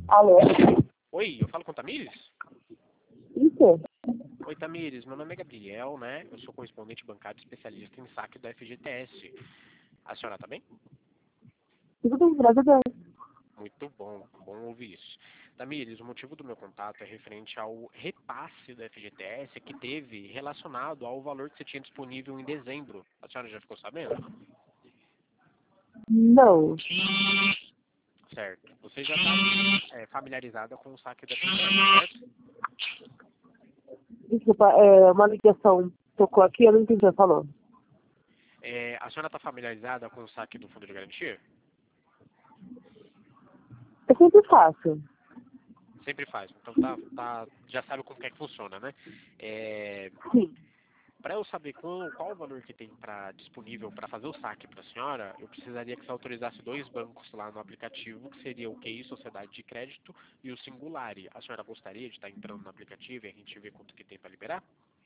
Alô? Oi, eu falo com Tamires? Isso? Oi, Tamires, meu nome é Gabriel, né? Eu sou correspondente bancário especialista em saque da FGTS. A senhora tá bem? Tudo bem, graças a Deus. Muito bom, bom ouvir isso. Tamires, o motivo do meu contato é referente ao repasse da FGTS que teve relacionado ao valor que você tinha disponível em dezembro. A senhora já ficou sabendo? Não. Certo. Você já está familiarizada com o saque da FGTS, certo? Desculpa, uma ligação tocou aqui, eu não entendi o que você falou. A senhora está familiarizada com o saque do Fundo de Garantia? Eu sempre faço. Sempre faz. Então já sabe como que é que funciona, né? Sim. Para eu saber qual o valor que tem disponível para fazer o saque para a senhora, eu precisaria que você autorizasse dois bancos lá no aplicativo, que seria o QI Sociedade de Crédito e o Singulari. A senhora gostaria de estar entrando no aplicativo e a gente ver quanto que tem para liberar?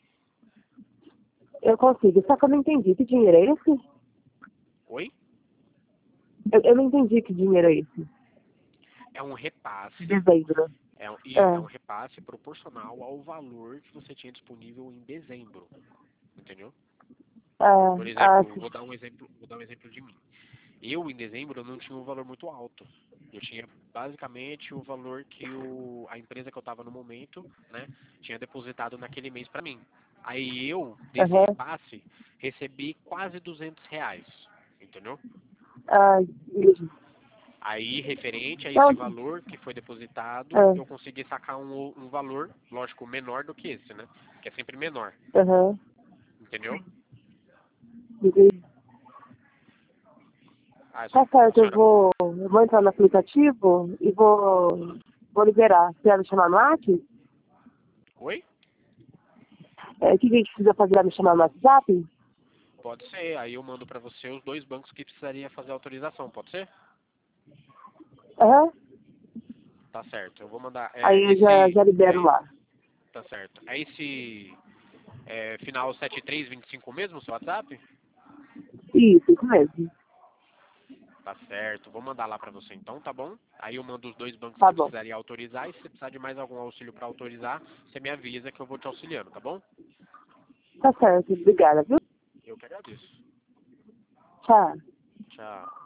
Eu consigo, só que eu não entendi. Que dinheiro é esse? Oi? Eu não entendi que dinheiro é esse. É um repasse. Dezembro. É um repasse proporcional ao valor que você tinha disponível em dezembro. Entendeu? Por exemplo, Sim. vou dar um exemplo de mim. Eu, em dezembro, eu não tinha um valor muito alto. Eu tinha basicamente o valor que a empresa que eu estava no momento, né, tinha depositado naquele mês para mim. Aí eu, desse Aham. repasse, recebi quase R$ 200, entendeu? Entendi. Aí, referente a esse Então, valor que foi depositado, ah, eu consegui sacar um valor, lógico, menor do que esse, né? Que é sempre menor, aham. entendeu? Entendi. Ah, Tá a certo, senhora... eu vou entrar no aplicativo e vou liberar. Você vai me chamar no WhatsApp? Oi? O que a gente precisa fazer? Vai me chamar no WhatsApp? Pode ser. Aí eu mando para você os dois bancos que precisaria fazer a autorização, pode ser? Aham. Tá certo. Eu vou mandar. Aí eu já libero lá. Tá certo. É esse final 7325 mesmo, o seu WhatsApp? Isso mesmo. Tá certo. Vou mandar lá pra você então, tá bom? Aí eu mando os dois bancos Tá que bom. precisaria autorizar e se você precisar de mais algum auxílio pra autorizar, você me avisa que eu vou te auxiliando, tá bom? Tá certo. Obrigada, viu? Eu que agradeço. Tchau. Tchau.